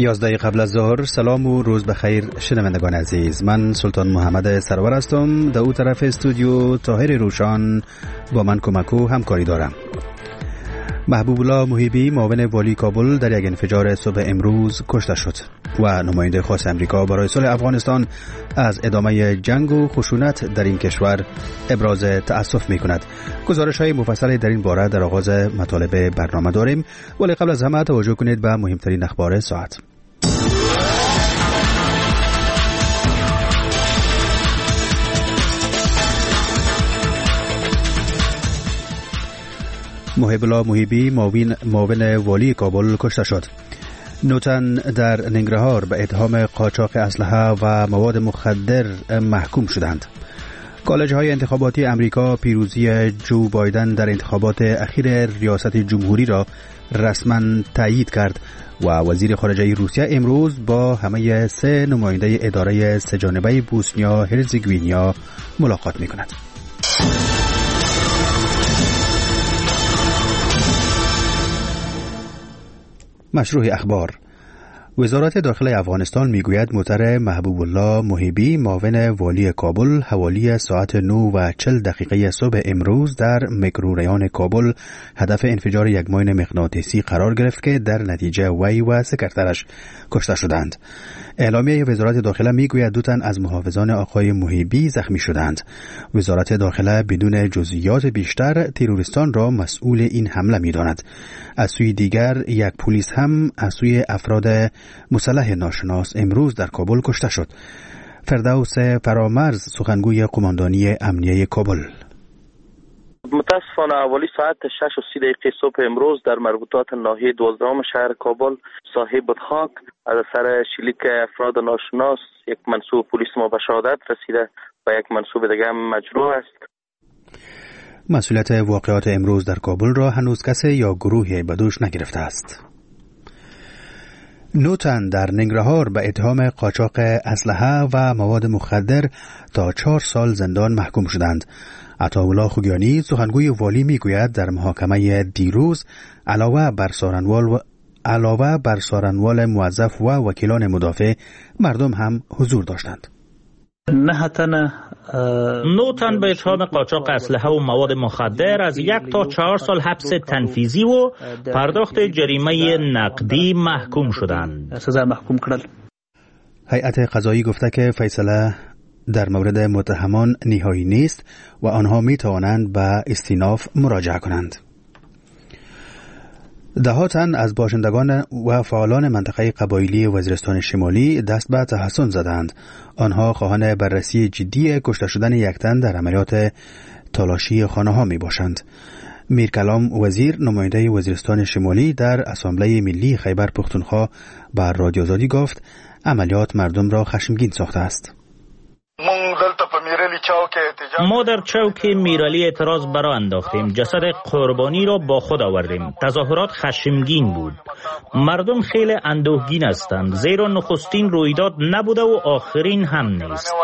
11 قبل از ظهر. سلام و روز بخیر شنوندگان عزیز. من سلطان محمد سرور هستم. در اون طرف استودیو طاهر روشان با من کمک و همکاری دارم. محبوب الله محیبی معاون والی کابل در یک انفجار صبح امروز کشته شد و نماینده خاص امریکا برای صلح افغانستان از ادامه جنگ و خشونت در این کشور ابراز تأسف می‌کند. گزارش‌های مفصلی در این باره در آغاز مطالب برنامه داریم، ولی قبل از همه توجه کنید به مهمترین اخبار ساعت. محب الله محیبی معاون والی کابل کشته شد. 9 تن در ننگرهار به اتهام قاچاق اسلحه و مواد مخدر محکوم شدند. کالج‌های انتخاباتی امریکا پیروزی جو بایدن در انتخابات اخیر ریاست جمهوری را رسما تایید کرد و وزیر خارجه روسیه امروز با همه 3 نماینده اداره سه‌جانبه بوسنیا هرزگوینیا ملاقات می‌کند. مشروع اخبار. وزارت داخله افغانستان میگوید موتر محبوب الله محیبی معاون والی کابل حوالی ساعت 9:40 صبح امروز در میکروریان کابل هدف انفجار یک ماین مغناطیسی قرار گرفت که در نتیجه وی و سکرترش کشته شدند. اعلامیه وزارت داخله میگوید 2 تن از محافظان آقای محیبی زخمی شدند. وزارت داخله بدون جزئیات بیشتر تروریستان را مسئول این حمله میداند. از سوی دیگر یک پلیس هم از سوی افراد مسلح ناشناس امروز در کابل کشته شد. فردوس فرامرز سخنگوی قماندانی امنیه کابل: متاسفانه اولی ساعت 6:30 صبح امروز در مربوطات ناحیه 12 شهر کابل صاحب خاک از اثر شلیک افراد ناشناس یک منصوب پلیس ما به شهادت رسیده و یک منصوب دیگر هم مجروح است. مسئولیت واقعات امروز در کابل را هنوز کسی یا گروهی به دوش نگرفته است. 9 تن در ننگرهار به اتهام قاچاق اسلحه و مواد مخدر تا 4 سال زندان محکوم شدند. عطاالله خوگیانی سخنگوی والی میگوید در محاکمه دیروز علاوه بر سارنوال موظف و وکیلان مدافع مردم هم حضور داشتند. 9 تن به اتهام قاچاق اسلحه و مواد مخدر از 1 تا 4 سال حبس تنفیذی و پرداخت جریمه نقدی محکوم شدند. هیئت قضایی گفته که فیصله در مورد متهمان نهایی نیست و آنها می توانند به استیناف مراجعه کنند. 10 تن از باشندگان و فعالان منطقه قبایلی وزیرستان شمالی دست به تحسن زدند. آنها خواهان بررسی جدی کشته شدن 1 تن در عملیات تالاشی خانه ها می باشند. میرکلام وزیر نماینده وزیرستان شمالی در اسامبله ملی خیبر پختونخوا بر رادیو آزادی گفت عملیات مردم را خشمگین ساخته است. ما در چوک میرالی اعتراض برآ انداختیم. جسد قربانی را با خود آوردیم. تظاهرات خشمگین بود. مردم خیلی اندوهگین هستند، زیرا نخستین رویداد نبوده و آخرین هم نیست.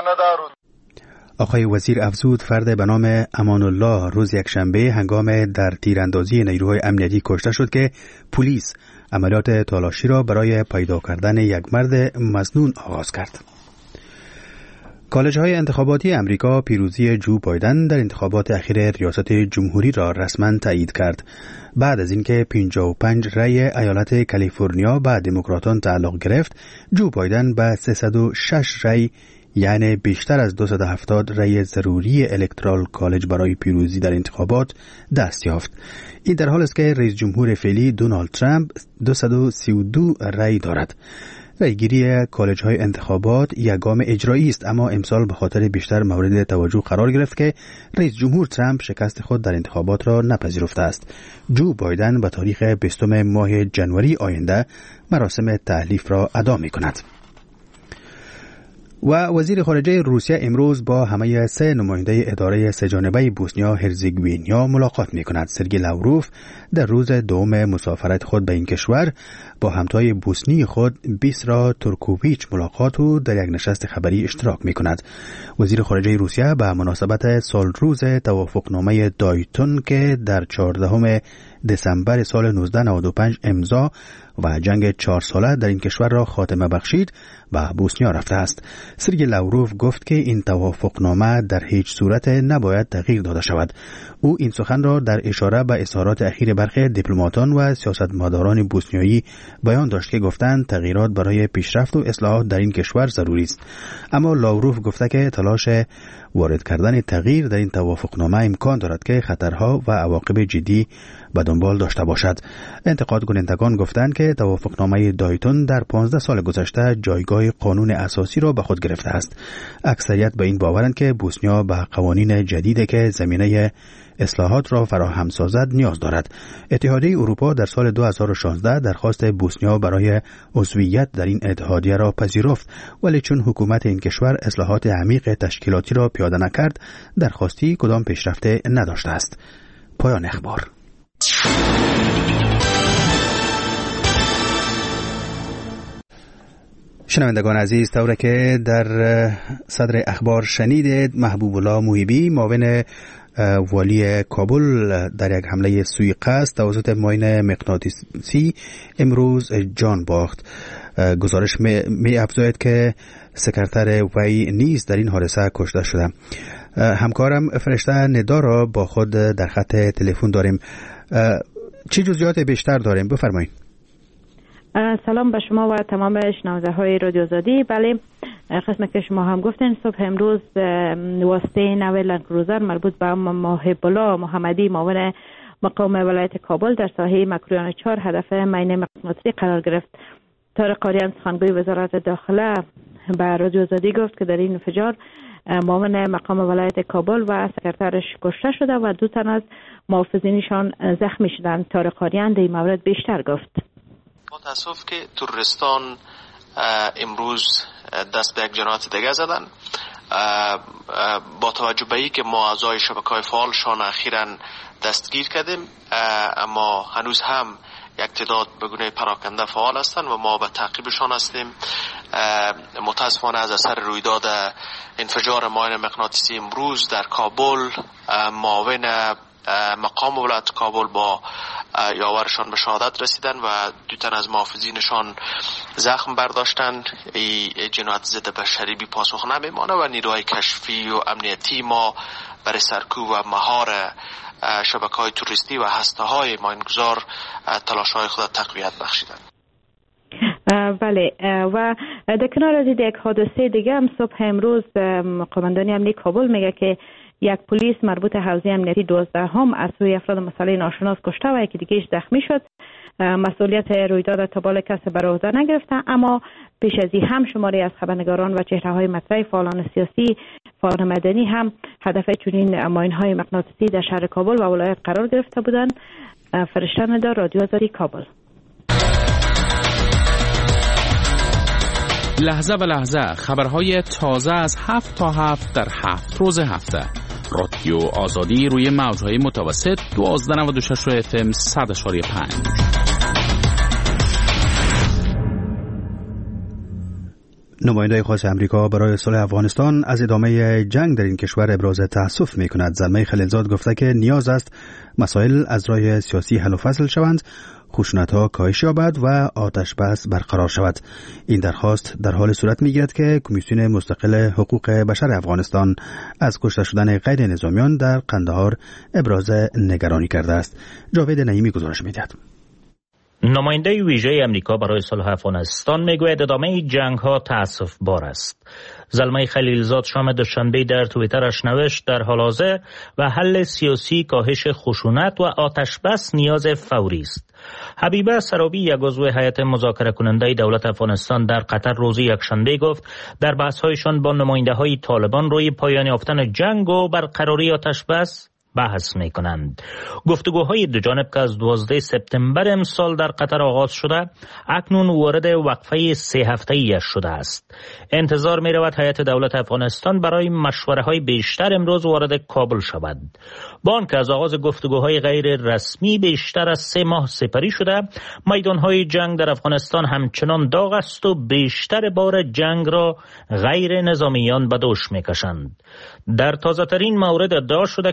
آقای وزیر افزود فرد به نام امان الله روز یکشنبه هنگام در تیراندازی نیروهای امنیتی کشته شد که پلیس عملیات تالاشی را برای پیدا کردن یک مرد مظنون آغاز کرد. کالج‌های انتخاباتی امریکا پیروزی جو بایدن در انتخابات اخیر ریاست جمهوری را رسما تایید کرد بعد از اینکه 55 رأی ایالت کالیفرنیا به دموکراتان تعلق گرفت. جو بایدن به 306 رأی یعنی بیشتر از 270 رأی ضروری الکترال کالج برای پیروزی در انتخابات دست یافت. این در حال است که رئیس جمهور فعلی دونالد ترامپ 232 رأی دارد. رأیگیری کالج‌های انتخابات یک گام اجرایی است، اما امسال به خاطر بیشتر مورد توجه قرار گرفت که رئیس جمهور ترامپ شکست خود در انتخابات را نپذیرفته است. جو بایدن به تاریخ 20 ماه جنوری آینده مراسم تحلیف را ادا می‌کند. و وزیر خارجه روسیه امروز با همه 3 نماینده اداره سه‌جانبه بوسنیا هرزگوینیا ملاقات می‌کند. سرگئی لاوروف در روز دوم مسافرت خود به این کشور با همتای بوسنی خود بیسرا تورکوویچ ملاقات و در یک نشست خبری اشتراک می‌کند. وزیر خارجه روسیه به مناسبت سالروز توافقنامه دایتون که در 14 دسامبر سال 1995 امضا و جنگ 4 ساله در این کشور را خاتمه بخشید و بوسنیا رفته است. سرگئی لاوروف گفت که این توافقنامه در هیچ صورت نباید تغییر داده شود. او این سخن را در اشاره به اظهارات اخیر برخی دیپلماتان و سیاستمداران بوسنیایی بیان داشت که گفتند تغییرات برای پیشرفت و اصلاحات در این کشور ضروری است. اما لاوروف گفته که تلاش وارد کردن تغییر در این توافقنامه امکان دارد که خطرها و عواقب جدی به دنبال داشته باشد. انتقاد کنندگان گفتند که توافقنامه دایتون در 15 سال گذشته جایگاه قانون اساسی را به خود گرفته است. اکثریت به این باورند که بوسنیا به قوانین جدیدی که زمینه اصلاحات را فراهم سازد نیاز دارد. اتحادیه اروپا در سال 2016 درخواست بوسنیا برای عضویت در این اتحادیه را پذیرفت، ولی چون حکومت این کشور اصلاحات عمیق تشکیلاتی را پیاده نکرد، درخواستی کدام پیشرفته نداشته است. پایان اخبار. شنوندگان عزیز، طوری که در صدر اخبار شنیدید، محبوب الله موهبی معاون والی کابل در یک حمله سوی قصد توسط ماین مغناطیسی امروز جان باخت. گزارش می افزاید که سکرتر وی نیز در این حادثه کشته شده. همکارم فرشته ندا را با خود در خط تلفن داریم. چه جزئیات بیشتر داریم؟ بفرمایید. سلام به شما و تمام شنونده های رادیو آزادی. بله، قسم که شما هم گفتین، صبح امروز واسطه نو لندکروزر مربوط به محب الله محمدی معاون مقام ولایت کابل در ساحه مکرویان 4 هدف ماین مغناطیسی قرار گرفت. طارق قاریان سخنگوی وزارت داخله به رادیو آزادی گفت که در این انفجار معاون مقام ولایت کابل و سکرترش کشته شده و 2 تن از محافظینشان زخمی شدند. طارق قاریان در این مورد بیشتر گفت. متاسف که تروریستان امروز دست به یک جنایت دیگه زدن. با توجه به اینکه ما اعضای شبکه‌های فعالشان اخیراً دستگیر کردیم، اما هنوز هم یک تعداد به گونه پراکنده فعال هستند و ما به تعقیبشان هستیم. متاسفانه از اثر رویداد انفجار ماین مغناطیسی امروز در کابل، معاون مقام ولایت کابل با یاورشان به شهادت رسیدن و 2 تن از محافظینشان زخم برداشتند. این جنایت ضد بشری بی پاسخ نمیمانه و نیروهای کشفی و امنیتی ما برای سرکوب و مهار شبکه‌های توریستی و هسته‌های ماینگذار تلاش‌های خود تقویت بخشیدند. بله، و در کنار از یک حادثه دیگه هم صبح امروز قماندانی امنیتی کابل میگه که یک پلیس مربوط حوزه امنیتی 12 هم از سوی افراد مسلح ناشناس کشته و یکی دیگه‌اش زخمی شد. مسئولیت رویداد تا بال کسی بر عهده نگرفته، اما پیش از این هم شماری از خبرنگاران و چهره‌های مطرح، فعالان سیاسی، فعالان مدنی هم هدف چنین ماین‌های مغناطیسی در شهر کابل و ولایت قرار گرفته بودند. فرشته ندا، رادیو آزادی، کابل. لحظه به لحظه خبرهای تازه از 7 تا 7 در 7 روز هفته. رادیو آزادی روی موج‌های متوسط 1296 FM 100.5. نماینده خاص امریکا برای صلح افغانستان از ادامه جنگ در این کشور ابراز تأسف می‌کند. زلمه خلیلزاد گفته که نیاز است مسائل از راه سیاسی حل و فصل شوند، خشونت‌ها کاهش یابد و آتش بس برقرار شود. این درخواست در حال صورت می‌گیرد که کمیسیون مستقل حقوق بشر افغانستان از کشته شدن غیر نظامیان در قندهار ابراز نگرانی کرده است. جاوید نعیمی گزارش می‌دهد. نماینده ویژه امریکا برای صلح افغانستان میگوید ادامه جنگ‌ها تأسف بار است. زلمه خلیلزاد شام دوشنبه در توییترش نوشت در حال حاضر و حل سیاسی کاهش خشونت و آتش بس نیاز فوری است. حبیبه سرابی، یک عضو هیئت مذاکره کننده دولت افغانستان در قطر، روز یکشنبه گفت در بحث‌هایشان با نماینده‌های طالبان روی پایان یافتن جنگ و برقراری آتش بس بحث می کنند. گفتگوهای دو جانب که از 12 سپتامبر امسال در قطر آغاز شده اکنون وارد وقفه 3 هفته‌ای شده است. انتظار می رود هیئت دولت افغانستان برای مشوره های بیشتر امروز وارد کابل شود. با آنکه از آغاز گفتگوهای غیر رسمی بیشتر از 3 ماه سپری شده، میدانهای جنگ در افغانستان همچنان داغ است و بیشتر بار جنگ را غیر نظامیان به دوش می کشند. در تازه ترین مورد ادعا شده که 11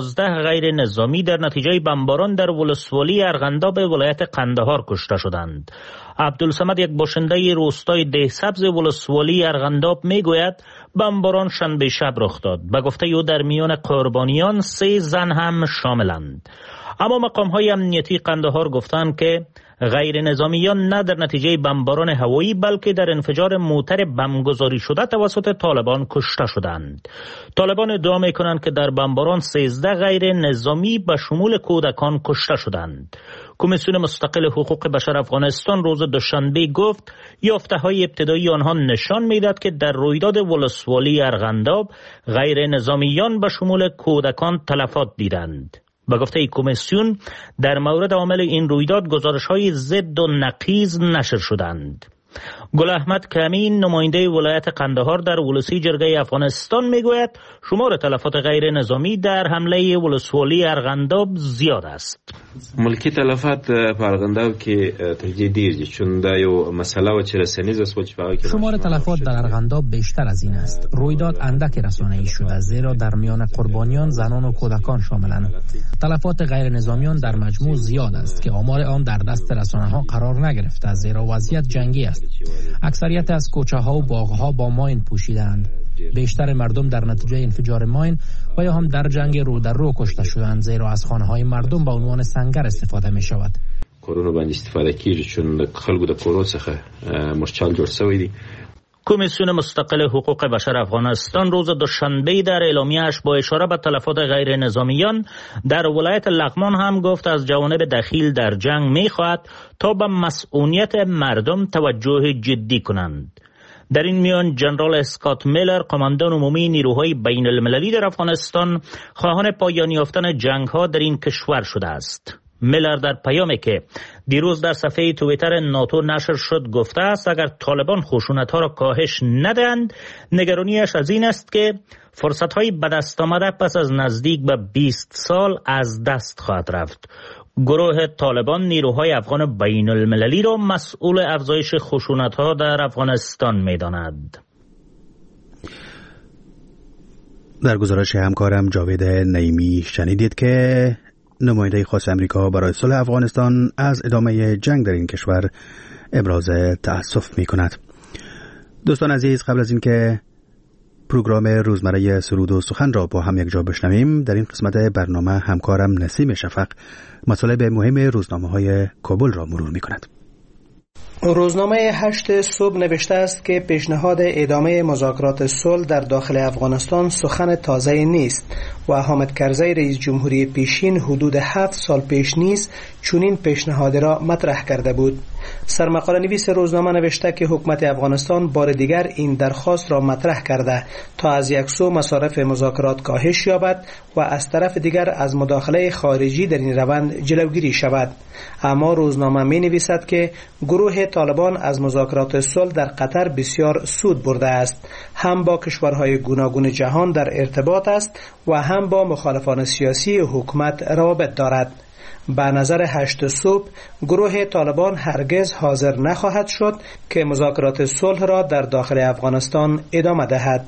11 غیر نظامی در نتیجه بمباران در ولسوالی ارغنداب ولایت قندهار کشته شدند. عبدالصمد، یک باشنده روستای دهسبز ولسوالی ارغنداب، میگوید بمباران شنبه شب رخ داد. به گفته او در میان قربانیان 3 زن هم شاملند. اما مقام‌های امنیتی قندهار گفتند که غیر نظامیان نه در نتیجه بمباران هوایی بلکه در انفجار موتر بمبگذاری شده توسط طالبان کشته شدند. طالبان ادعا می‌کنند که در بمباران 13 غیر نظامی به شمول کودکان کشته شدند. کمیسیون مستقل حقوق بشر افغانستان روز دوشنبه گفت یافته‌های ابتدایی آنها نشان می‌دهد که در رویداد ولسوالی ارغنداب غیر نظامیان به شمول کودکان تلفات دیدند. به گفته کمیسیون در مورد عامل این رویداد گزارش‌های ضد و نقیض نشر شدند. گل احمد کمین، نماینده ولایت قندهار در ولسی جرگه افغانستان، میگوید شمار تلفات غیر نظامی در حمله ولسوالی ارغنداب زیاد است. ملکی تلفات په ارغنداب کې ترجیح ډیر دي چون دا یو مسله و چې رسنیز است چې شمار تلفات در ارغنداب بیشتر از این است. رویداد اندک رسانه‌ای شده زیرا در میان قربانیان زنان و کودکان شاملند. تلفات غیر نظامیان در مجموع زیاد است که آمار آن در دست رسانه‌ها قرار نگرفته زیرا وضعیت جنگی است. اکثریت از کوچه‌ها و باغ‌ها با ماین پوشیدند. بیشتر مردم در نتیجه انفجار ماین و یا هم در جنگ رو در رو کشته شدند زیرا از خانه‌های مردم به عنوان سنگر استفاده می شود. کورونو باندې استفاده کیږي چون خلکو د کورو څخه مرچال جوړ شوی دی. کمیسیون مستقل حقوق بشر افغانستان روز دوشنبه در اعلامیه‌اش با اشاره به تلفات غیر نظامیان در ولایت لغمان هم گفت از جوانب دخیل در جنگ می‌خواهد تا به مسئولیت مردم توجه جدی کنند. در این میان جنرال اسکات میلر، قماندان عمومی نیروهای بین المللی در افغانستان، خواهان پایان یافتن جنگ‌ها در این کشور شده است. میلر در پیامی که دیروز در صفحه توییتر ناتو نشر شد گفته است اگر طالبان خشونت‌ها را کاهش ندهند نگرانیش از این است که فرصت‌های به دست آمده پس از نزدیک به 20 سال از دست خواهد رفت. گروه طالبان نیروهای افغان بین المللی را مسئول افزایش خشونت‌ها در افغانستان می‌داند. در گزارش همکارم جاوید نعیمی شنیدید که نماینده خاص امریکا برای صلح افغانستان از ادامه جنگ در این کشور ابراز تأسف می‌کند. دوستان عزیز، قبل از اینکه پروگرام روزمره سرود و سخن را با هم یک جا بشنویم، در این قسمت برنامه همکارم نسیم شفق مطالب مهم روزنامه‌های کابل را مرور می‌کند. روزنامه 8 صبح نوشته است که پیشنهاد ادامه مذاکرات صلح در داخل افغانستان سخن تازه نیست و حامد کرزی رئیس جمهوری پیشین حدود 7 سال پیش نیز چنین پیشنهادی را مطرح کرده بود. سرمقاله نویس روزنامه نوشته که حکومت افغانستان بار دیگر این درخواست را مطرح کرده تا از یک سو مصارف مذاکرات کاهش یابد و از طرف دیگر از مداخله خارجی در این روند جلوگیری شود. اما روزنامه می نویسد که گروه طالبان از مذاکرات صلح در قطر بسیار سود برده است، هم با کشورهای گوناگون جهان در ارتباط است و هم با مخالفان سیاسی حکومت روابط دارد. به نظر 8 صبح گروه طالبان هرگز حاضر نخواهد شد که مذاکرات صلح را در داخل افغانستان ادامه دهد.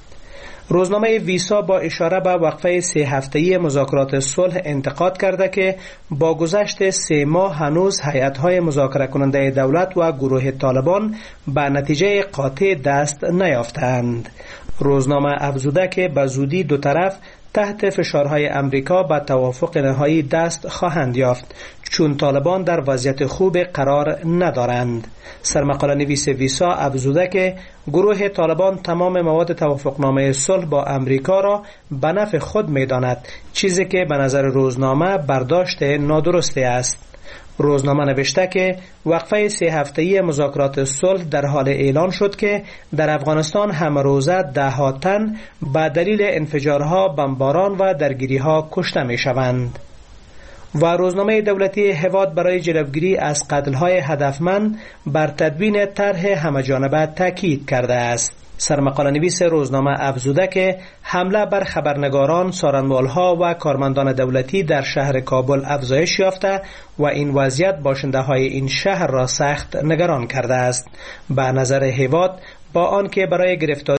روزنامه ویسا با اشاره به وقفه 3 هفته‌ای مذاکرات صلح انتقاد کرده که با گذشت 3 ماه هنوز هیئت‌های مذاکره کننده دولت و گروه طالبان به نتیجه قاطع دست نیافتند. روزنامه افزوده که به زودی دو طرف تحت فشارهای امریکا به توافق نهایی دست خواهند یافت چون طالبان در وضعیت خوب قرار ندارند. سرمقاله نویس ویسا افزوده که گروه طالبان تمام مواد توافقنامه صلح با امریکا را به نفع خود می‌داند، چیزی که به نظر روزنامه برداشت نادرستی است. روزنامه نوشته که وقفه 3 هفته‌ای مذاکرات صلح در حال اعلان شد که در افغانستان همه روزه 10 تن به دلیل انفجارها، بمباران و درگیری‌ها کشته می‌شوند. و روزنامه دولتی هواد برای جلوگیری از قتل‌های هدفمند بر تدوین طرح همه‌جانبه تاکید کرده است. سرمقاله نویس روزنامه افزوده که حمله بر خبرنگاران، سارنمالها و کارمندان دولتی در شهر کابل افزایش یافته و این وضعیت باشنده‌های این شهر را سخت نگران کرده است. به نظر هواد با آنکه برای گرفتاری